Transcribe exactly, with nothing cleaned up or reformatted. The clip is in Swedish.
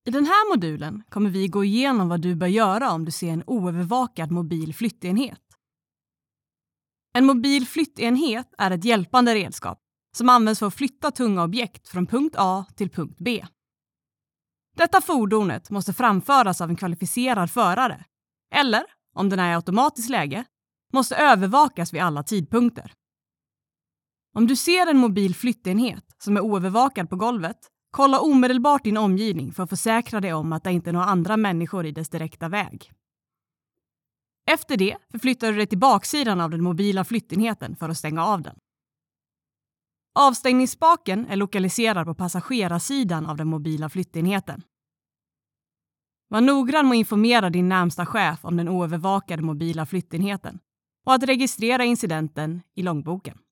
I den här modulen kommer vi gå igenom vad du bör göra om du ser en oövervakad mobil flyttenhet. En mobil flyttenhet är ett hjälpande redskap som används för att flytta tunga objekt från punkt A till punkt B. Detta fordonet måste framföras av en kvalificerad förare eller, om den är i automatiskt läge, måste övervakas vid alla tidpunkter. Om du ser en mobil flyttenhet som är oövervakad på golvet, kolla omedelbart din omgivning för att försäkra dig om att det inte är några andra människor i dess direkta väg. Efter det förflyttar du dig till baksidan av den mobila flyttenheten för att stänga av den. Avstängningsspaken är lokaliserad på passagerarsidan av den mobila flyttenheten. Var noggrann med att informera din närmsta chef om den oövervakade mobila flyttenheten och att registrera incidenten i loggboken.